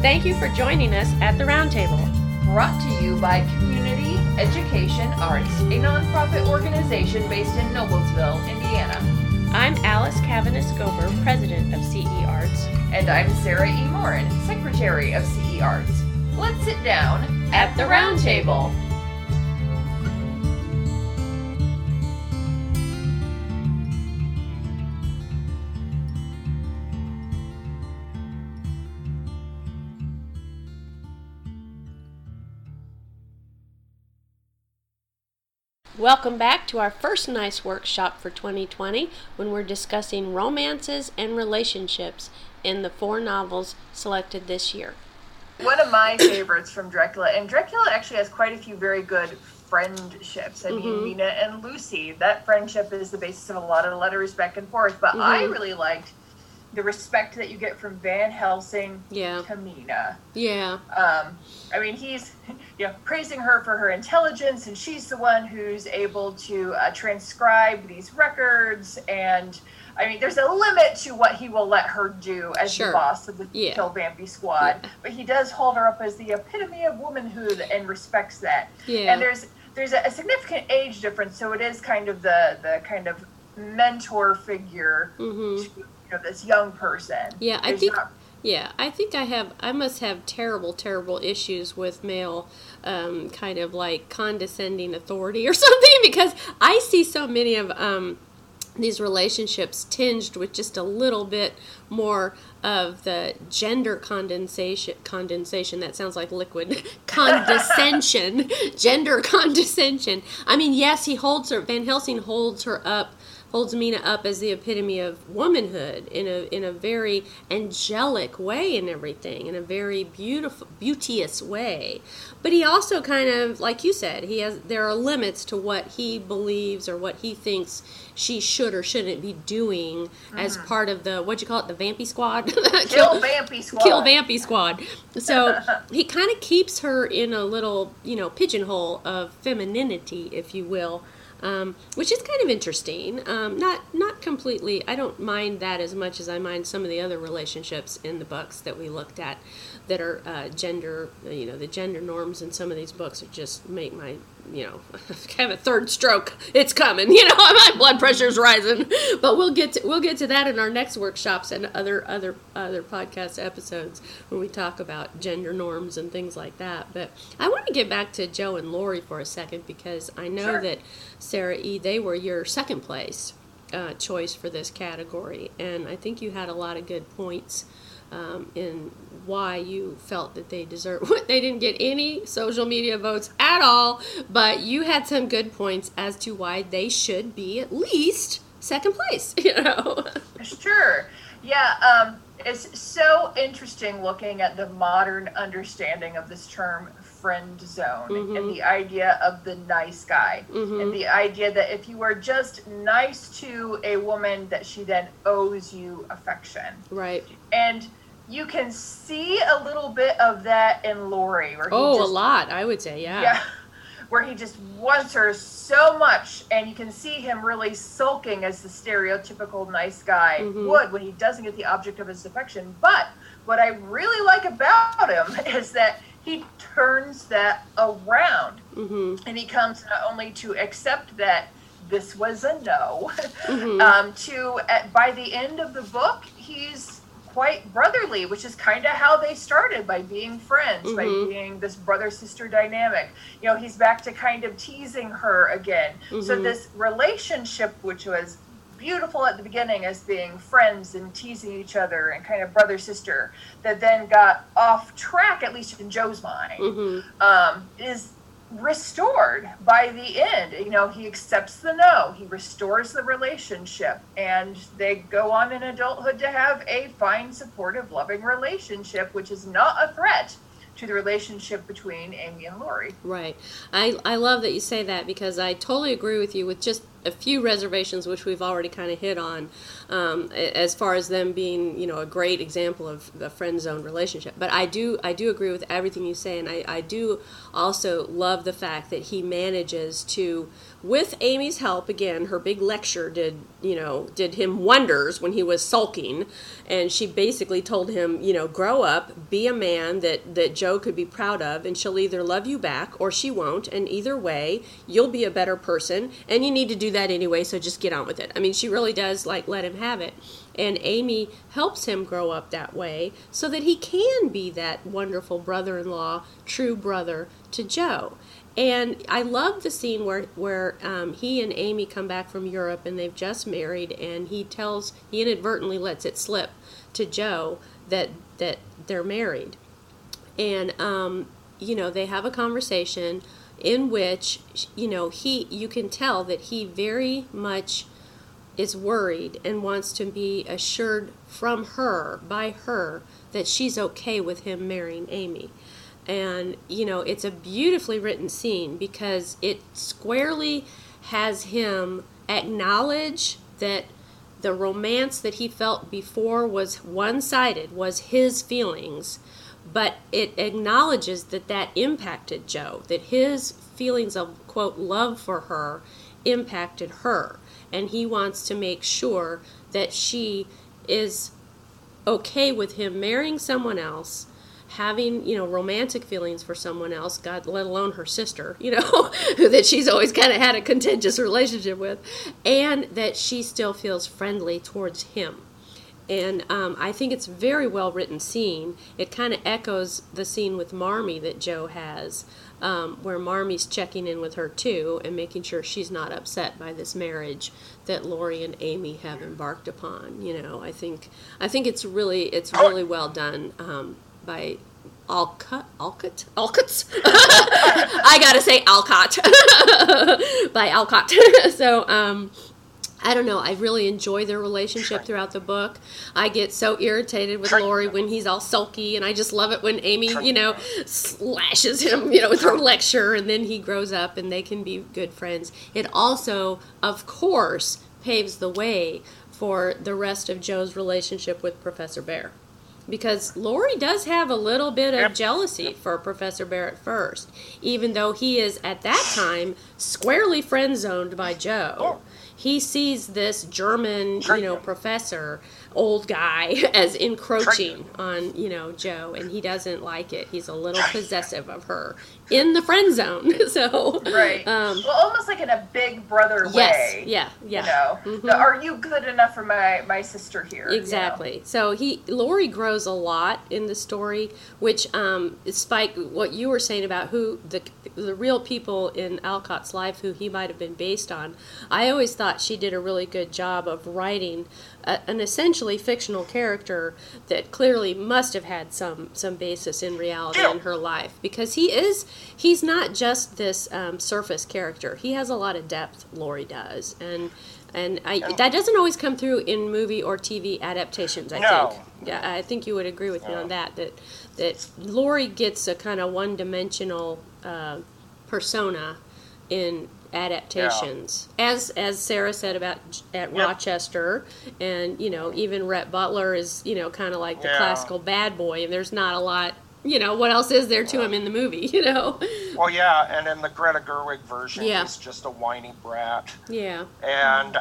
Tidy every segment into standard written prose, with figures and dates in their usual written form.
Thank you for joining us at the Roundtable. Brought to you by Community Education Arts, a nonprofit organization based in Noblesville, Indiana. I'm Alice Cavanis-Gober, president of CE Arts. And I'm Sarah E. Morin, secretary of CE Arts. Let's sit down at the Roundtable. Welcome back to our first nice workshop for 2020 when we're discussing romances and relationships in the 4 novels selected this year. One of my favorites from Dracula, and Dracula actually has quite a few very good friendships. I mean, Mina and Lucy, that friendship is the basis of a lot of letters back and forth, but I really liked the respect that you get from Van Helsing to Mina. Yeah. I mean, he's praising her for her intelligence, and she's the one who's able to transcribe these records. And I mean, there's a limit to what he will let her do as the boss of the Kill Vampy Squad. Yeah. But he does hold her up as the epitome of womanhood and respects that. Yeah. And there's a significant age difference, so it is kind of the kind of mentor figure to this young person. Yeah, I think I must have terrible issues with male kind of like condescending authority or something, because I see so many of these relationships tinged with just a little bit more of the gender condensation, that sounds like liquid, condescension, gender condescension. I mean, yes, Van Helsing holds Mina up as the epitome of womanhood in a very angelic way and everything, in a very beauteous way. But he also kind of, like you said, there are limits to what he believes or what he thinks she should or shouldn't be doing as part of the, what'd you call it, the Vampy Squad? Kill Vampy Squad. Kill Vampy Squad. So he kind of keeps her in a little, pigeonhole of femininity, if you will. Which is kind of interesting. Not completely. I don't mind that as much as I mind some of the other relationships in the books that we looked at that are gender. The gender norms in some of these books are just make my kind of a third stroke. It's coming. My blood pressure's rising. But we'll get to that in our next workshops and other podcast episodes when we talk about gender norms and things like that. But I want to get back to Joe and Lori for a second, because I know that Sarah E., they were your second place choice for this category, and I think you had a lot of good points in why you felt that they deserve. They didn't get any social media votes at all, but you had some good points as to why they should be at least second place. Sure. Yeah. It's so interesting looking at the modern understanding of this term friend zone and the idea of the nice guy and the idea that if you are just nice to a woman, that she then owes you affection. Right. And you can see a little bit of that in Lori. A lot, I would say, yeah. Where he just wants her so much, and you can see him really sulking as the stereotypical nice guy would when he doesn't get the object of his affection. But what I really like about him is that he turns that around, and he comes not only to accept that this was a no, by the end of the book, he's quite brotherly, which is kind of how they started, by being friends, by being this brother-sister dynamic. He's back to kind of teasing her again. So this relationship, which was beautiful at the beginning as being friends and teasing each other and kind of brother-sister, that then got off track, at least in Joe's mind, is restored by the end. He accepts the no, he restores the relationship, and they go on in adulthood to have a fine, supportive, loving relationship, which is not a threat to the relationship between Amy and Lori. Right. I love that you say that, because I totally agree with you with just a few reservations, which we've already kind of hit on, as far as them being, a great example of the friend zone relationship. But I do agree with everything you say, and I do also love the fact that he manages to, with Amy's help, again, her big lecture did him wonders when he was sulking, and she basically told him, grow up, be a man that Joe could be proud of, and she'll either love you back or she won't, and either way, you'll be a better person, and you need to do that anyway, so just get on with it. I mean, she really does, let him have it. And Amy helps him grow up that way so that he can be that wonderful brother-in-law, true brother to Joe. And I love the scene where he and Amy come back from Europe and they've just married, and he inadvertently lets it slip to Joe that they're married. And, they have a conversation in which, you can tell that he very much is worried and wants to be assured by her, that she's okay with him marrying Amy. And, it's a beautifully written scene because it squarely has him acknowledge that the romance that he felt before was one-sided, was his feelings, but it acknowledges that impacted Joe, that his feelings of, quote, love for her impacted her. And he wants to make sure that she is okay with him marrying someone else, having, romantic feelings for someone else, God, let alone her sister, that she's always kind of had a contentious relationship with, and that she still feels friendly towards him. And I think it's a very well written scene. It kind of echoes the scene with Marmee that Joe has, where Marmee's checking in with her too and making sure she's not upset by this marriage that Laurie and Amy have embarked upon. I think it's really well done by Alcott. I gotta say Alcott by Alcott. So. I don't know. I really enjoy their relationship throughout the book. I get so irritated with Laurie when he's all sulky, and I just love it when Amy, slashes him, with her lecture, and then he grows up and they can be good friends. It also, of course, paves the way for the rest of Joe's relationship with Professor Bhaer. Because Laurie does have a little bit of jealousy for Professor Bhaer at first, even though he is, at that time, squarely friend-zoned by Joe. He sees this German, professor, old guy, as encroaching on, Joe, and he doesn't like it. He's a little possessive of her in the friend zone. So right, well, almost like in a big brother way. Yeah. Mm-hmm. Are you good enough for my sister here? Exactly. So Laurie grows a lot in the story, which, despite what you were saying about who the real people in Alcott's life who he might have been based on, I always thought she did a really good job of writing an essentially fictional character that clearly must have had some basis in reality in her life, because he's not just this surface character. He has a lot of depth, Laurie does, and that doesn't always come through in movie or TV adaptations, I think. Yeah, I think you would agree with me on that Laurie gets a kind of one-dimensional persona in adaptations, as Sarah said at Rochester, and even Rhett Butler is kind of like the classical bad boy, and there's not a lot, what else is there to him in the movie, Well, yeah, and in the Greta Gerwig version, he's just a whiny brat. Yeah. And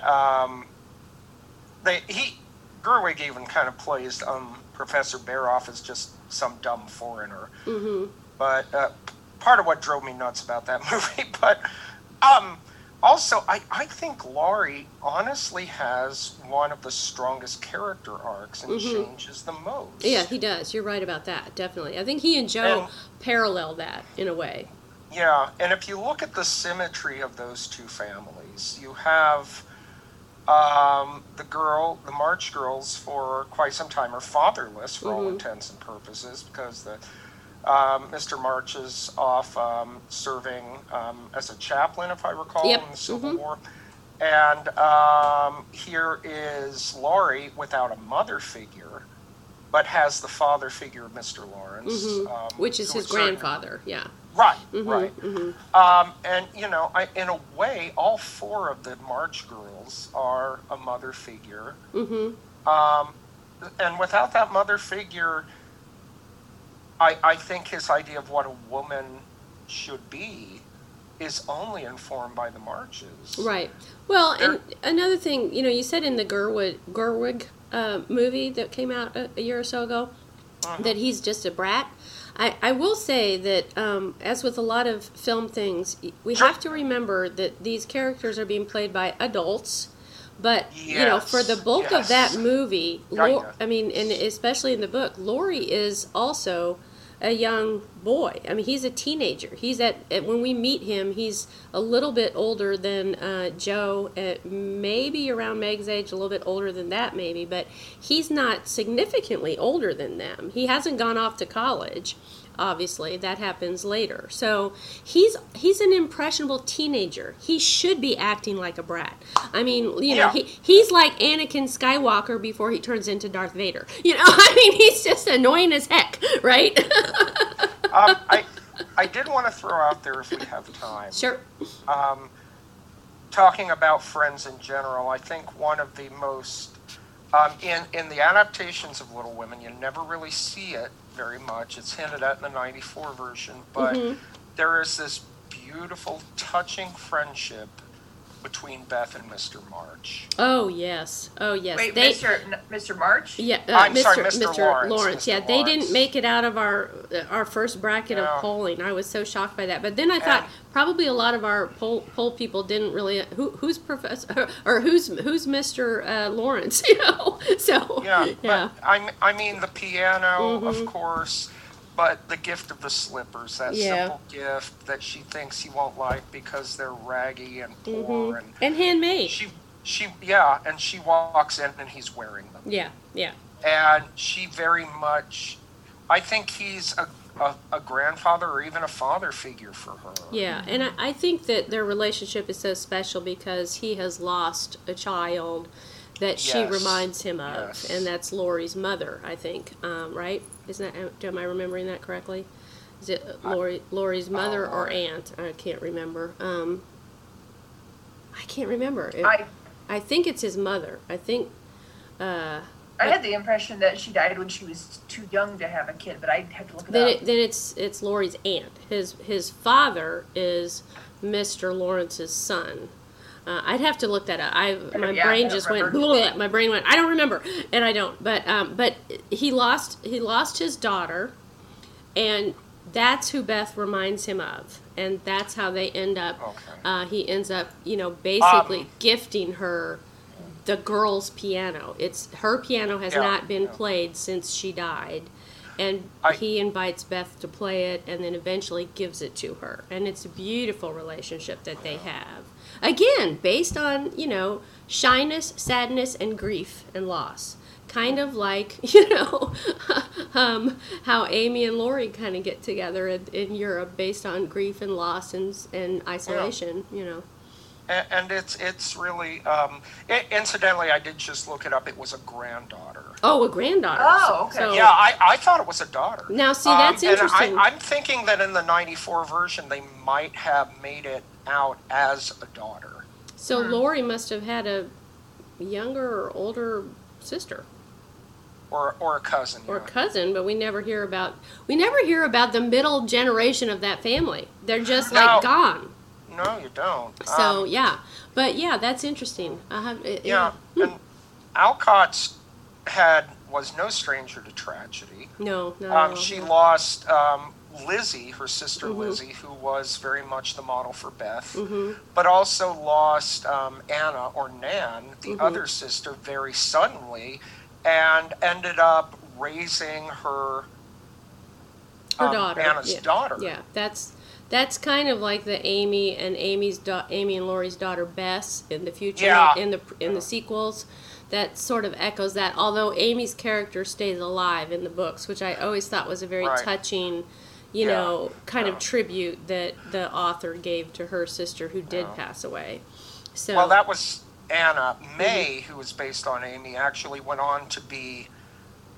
Gerwig even kind of plays Professor Bhaer off as just some dumb foreigner. Mm-hmm. But part of what drove me nuts about that movie, but also, I think Laurie honestly has one of the strongest character arcs and changes the most. Yeah, he does. You're right about that, definitely. I think he and Joe parallel that in a way. Yeah, and if you look at the symmetry of those two families, you have the March girls for quite some time are fatherless for all intents and purposes, because Mr. March is off serving as a chaplain, if I recall, in the Civil War. And here is Laurie without a mother figure, but has the father figure of Mr. Lawrence, which is his grandfather. Yeah. Right, right. And, in a way, all 4 of the March girls are a mother figure. And without that mother figure, I think his idea of what a woman should be is only informed by the Marches. Right. Well, and another thing, you said in the Gerwig movie that came out a year or so ago, that he's just a brat. I will say that, as with a lot of film things, we have to remember that these characters are being played by adults. But, for the bulk of that movie, and especially in the book, Laurie is also a young boy. I mean, he's a teenager. He's when we meet him, he's a little bit older than Joe, maybe around Meg's age, a little bit older than that maybe, but he's not significantly older than them. He hasn't gone off to college. Obviously, that happens later. So he's an impressionable teenager. He should be acting like a brat. I mean, he's like Anakin Skywalker before he turns into Darth Vader. He's just annoying as heck, right? I did want to throw out there, if we have time. Sure. Talking about Friends in general, I think one of the most in the adaptations of Little Women, you never really see it very much. It's hinted at in the 94 version, but there is this beautiful, touching friendship between Beth and Mr. March. Oh, yes. Wait, Mr. March? Yeah, Mr. Lawrence. Yeah, they didn't make it out of our first bracket of polling. I was so shocked by that. But then I thought probably a lot of our poll people didn't really who's Professor or who's Mr. Lawrence. So but I mean the piano, of course. But the gift of the slippers, that simple gift that she thinks he won't like because they're raggy and poor and handmade. And she walks in and he's wearing them. Yeah. And she very much, I think he's a grandfather or even a father figure for her. Yeah, and I think that their relationship is so special because he has lost a child that she reminds him of, and that's Laurie's mother, I think, right? Am I remembering that correctly? Is it Laurie's mother or aunt? I can't remember. I can't remember. I think it's his mother. I think... I had the impression that she died when she was too young to have a kid, but I'd have to look it up. Then it's Laurie's aunt. His father is Mr. Lawrence's son. I'd have to look that up. My brain went. I don't remember, and I don't. But he lost his daughter, and that's who Beth reminds him of, and that's how they end up. Okay. He ends up, basically gifting her the girl's piano. It's her piano has not been played since she died. And he invites Beth to play it and then eventually gives it to her. And it's a beautiful relationship that they have. Again, based on, shyness, sadness, and grief and loss. Kind of like, how Amy and Laurie kind of get together in Europe based on grief and loss and isolation, And it's really, incidentally, I did just look it up. It was a granddaughter. Oh, a granddaughter. Oh, okay. So, yeah, I thought it was a daughter. Now, see, that's interesting. I'm thinking that in the 94 version, they might have made it out as a daughter. So Laurie must have had a younger or older sister. Or a cousin. Or a cousin, but we never hear about the middle generation of that family. They're just gone. No, you don't. So but that's interesting. And Alcott was no stranger to tragedy. No. She lost Lizzie, her sister Lizzie, who was very much the model for Beth, but also lost Anna or Nan, the other sister, very suddenly, and ended up raising her daughter, Anna's daughter. Yeah, that's kind of like the Amy and Laurie's daughter Bess in the future in the sequels. That sort of echoes that. Although Amy's character stays alive in the books, which I always thought was a very touching, kind of tribute that the author gave to her sister who did pass away. So well, that was Anna. May, who was based on Amy, actually went on to be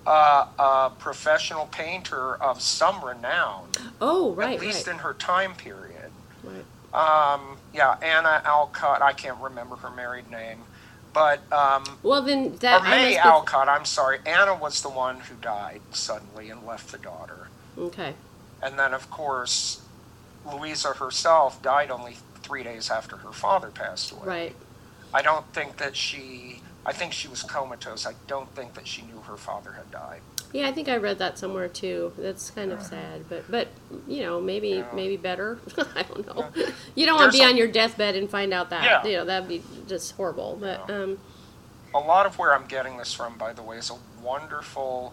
a professional painter of some renown. Oh, right, at least right. in her time period. Right. Yeah, Anna Alcott. I can't remember her married name, but Well, then that or May Alcott. I'm sorry. Anna was the one who died suddenly and left the daughter. Okay. And then, of course, Louisa herself died only 3 days after her father passed away. Right. I don't think that I think she was comatose. I don't think that she knew her father had died. Yeah, I think I read that somewhere too. That's kind of sad, but you know, maybe better. I don't know. Yeah. You don't want to be There's on your deathbed and find out that. Yeah. You know, that'd be just horrible. But Yeah. A lot of where I'm getting this from, by the way, is a wonderful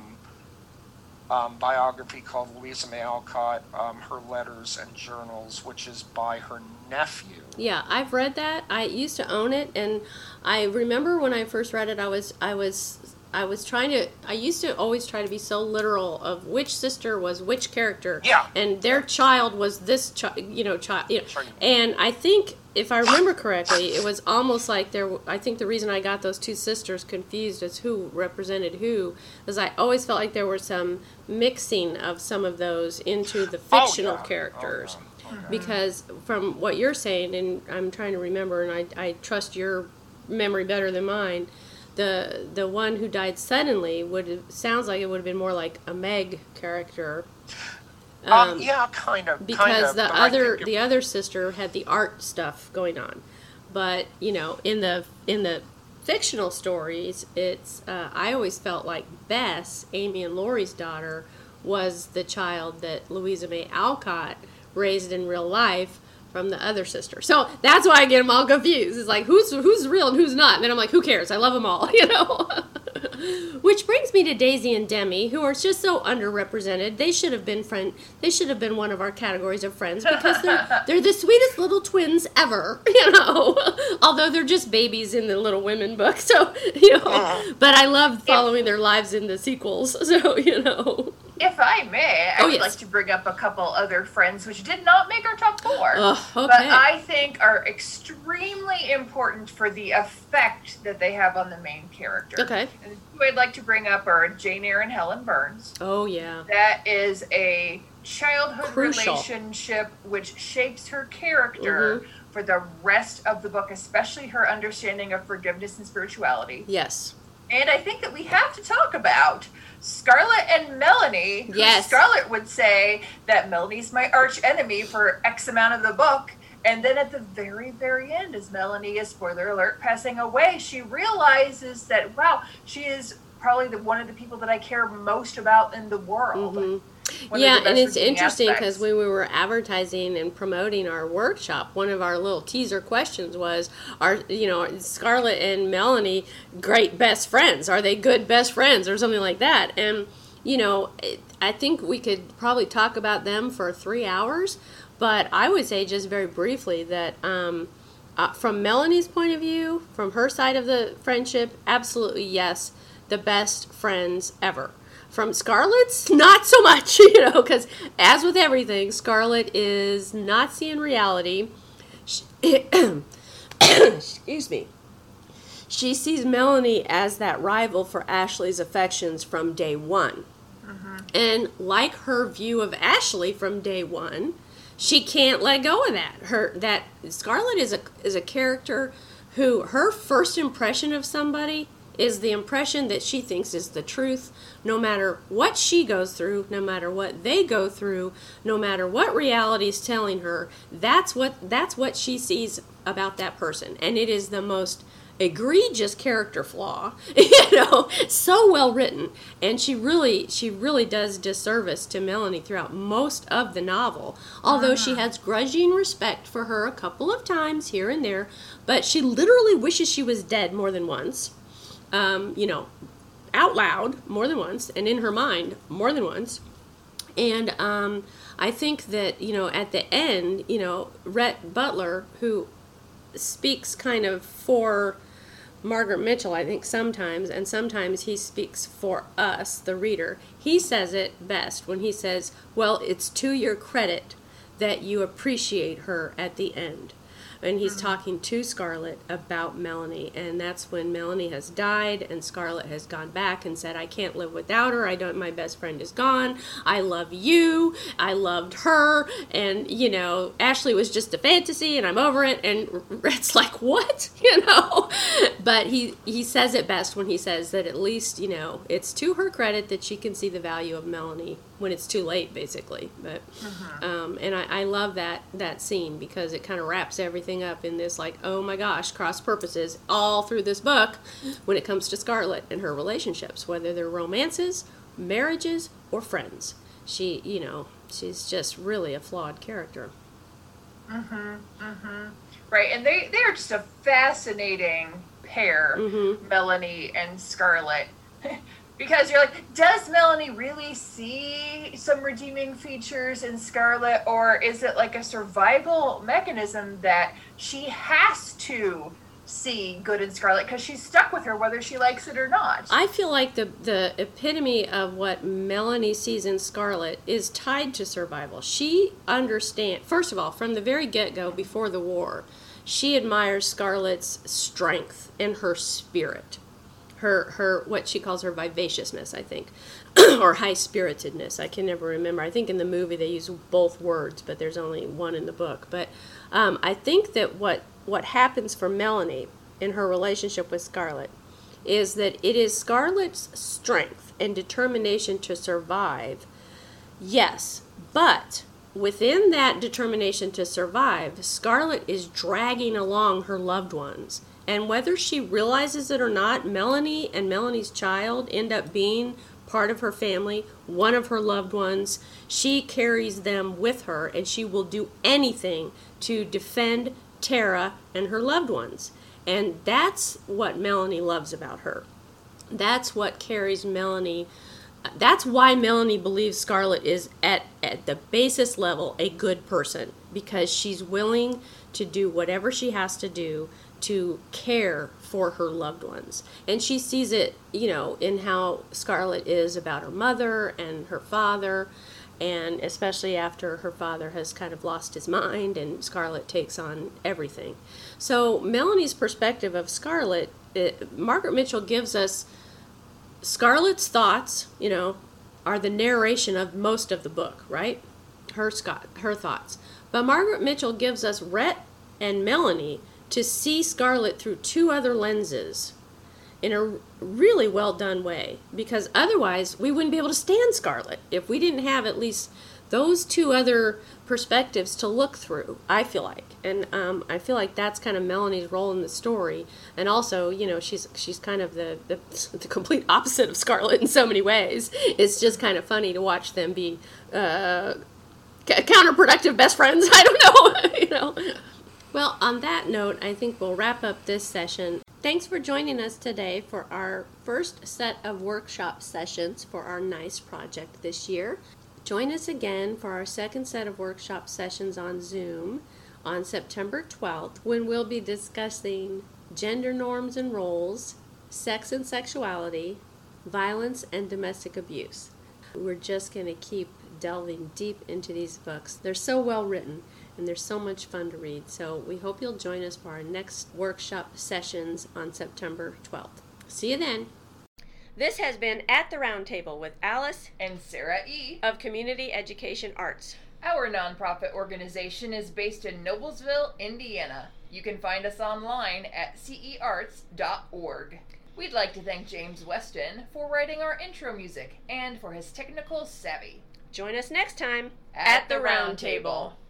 biography called Louisa May Alcott, Her Letters and Journals, which is by her nephew. yeah, I've read that. I used to own it, and I remember when I first read it, I used to always try to be so literal of which sister was which character. Yeah. And their child was this child. Sure. And I think, if I remember correctly, it was almost like I think the reason I got those two sisters confused as who represented who is I always felt like there were some mixing of some of those into the fictional characters. Because from what you're saying, and I'm trying to remember, and I trust your memory better than mine, the one who died suddenly sounds like it would have been more like a Meg character. Yeah, kind of. Because but I think the other sister had the art stuff going on, but you know, in the fictional stories, it's I always felt like Bess, Amy and Laurie's daughter, was the child that Louisa May Alcott raised in real life from the other sister. So that's why I get them all confused. It's like, who's real and who's not? And then I'm like, who cares? I love them all, you know? Which brings me to Daisy and Demi, who are just so underrepresented. They should have been one of our categories of friends, because they're the sweetest little twins ever, you know? Although they're just babies in the Little Women book, so, you know. But I love following their lives in the sequels, so, you know. If I may, I would like to bring up a couple other friends which did not make our top 4, okay. but I think are extremely important for the effect that they have on the main character. Okay. And who I'd like to bring up are Jane Eyre and Helen Burns. Oh, yeah. That is a childhood Crucial. relationship which shapes her character for the rest of the book, especially her understanding of forgiveness and spirituality. Yes. And I think that we have to talk about Scarlett and Melanie. Yes. Scarlett would say that Melanie's my arch enemy for X amount of the book. And then at the very, very end, as Melanie is, spoiler alert, passing away, she realizes that, wow, she is probably one of the people that I care most about in the world. Yeah, and it's interesting because when we were advertising and promoting our workshop, one of our little teaser questions was, are Scarlett and Melanie great best friends? Are they good best friends or something like that? And, you know, I think we could probably talk about them for 3 hours, but I would say just very briefly that from Melanie's point of view, from her side of the friendship, absolutely yes, the best friends ever. From Scarlett's, not so much, you know, because as with everything, Scarlett is not seeing reality. Excuse me. She sees Melanie as that rival for Ashley's affections from day one. And like her view of Ashley from day one, she can't let go of that. Scarlett is a character who her first impression of somebody is the impression that she thinks is the truth, no matter what she goes through, no matter what they go through, no matter what reality is telling her. That's what she sees about that person, and it is the most egregious character flaw, you know, so well written, and she really does disservice to Melanie throughout most of the novel, although she has grudging respect for her a couple of times here and there, but she literally wishes she was dead more than once. You know, out loud more than once, and in her mind more than once. And I think that, you know, at the end, you know, Rhett Butler, who speaks kind of for Margaret Mitchell, I think sometimes, and sometimes he speaks for us, the reader, he says it best when he says, well, it's to your credit that you appreciate her at the end. And he's talking to Scarlett about Melanie, and that's when Melanie has died, and Scarlett has gone back and said, I can't live without her. My best friend is gone. I love you. I loved her. And, Ashley was just a fantasy, and I'm over it. And Rhett's like, what? But he says it best when he says that at least, it's to her credit that she can see the value of Melanie when it's too late, basically. But and I love that scene because it kind of wraps everything up in this, like, oh my gosh, cross purposes all through this book when it comes to Scarlett and her relationships, whether they're romances, marriages, or friends. She's just really a flawed character. Right, and they are just a fascinating pair, Melanie and Scarlett. Because you're like, does Melanie really see some redeeming features in Scarlett, or is it like a survival mechanism that she has to see good in Scarlett because she's stuck with her whether she likes it or not? I feel like the epitome of what Melanie sees in Scarlett is tied to survival. She understands, first of all, from the very get-go before the war, she admires Scarlett's strength and her spirit. Her what she calls her vivaciousness, I think, or high-spiritedness. I can never remember. I think in the movie they use both words, but there's only one in the book. But I think that what happens for Melanie in her relationship with Scarlett is that it is Scarlett's strength and determination to survive, yes, but within that determination to survive, Scarlett is dragging along her loved ones. And whether she realizes it or not, Melanie and Melanie's child end up being part of her family, one of her loved ones. She carries them with her, and she will do anything to defend Tara and her loved ones. And that's what Melanie loves about her. That's what carries Melanie. That's why Melanie believes Scarlett is at the basis level a good person, because she's willing to do whatever she has to do to care for her loved ones. And she sees it, in how Scarlett is about her mother and her father, and especially after her father has kind of lost his mind and Scarlett takes on everything. So Melanie's perspective of Scarlett, Margaret Mitchell gives us Scarlett's thoughts, are the narration of most of the book, right? Her thoughts. But Margaret Mitchell gives us Rhett and Melanie to see Scarlett through two other lenses in a really well done way, because otherwise we wouldn't be able to stand Scarlett if we didn't have at least those two other perspectives to look through, I feel like. And I feel like that's kind of Melanie's role in the story. And also, she's kind of the complete opposite of Scarlett in so many ways. It's just kind of funny to watch them be counterproductive best friends. I don't know, Well, on that note, I think we'll wrap up this session. Thanks for joining us today for our first set of workshop sessions for our NICE project this year. Join us again for our second set of workshop sessions on Zoom on September 12th, when we'll be discussing gender norms and roles, sex and sexuality, violence and domestic abuse. We're just going to keep delving deep into these books. They're so well written, and they're so much fun to read. So we hope you'll join us for our next workshop sessions on September 12th. See you then. This has been At the Round Table with Alice and Sarah E. of Community Education Arts. Our nonprofit organization is based in Noblesville, Indiana. You can find us online at cearts.org. We'd like to thank James Weston for writing our intro music and for his technical savvy. Join us next time at the Round Table.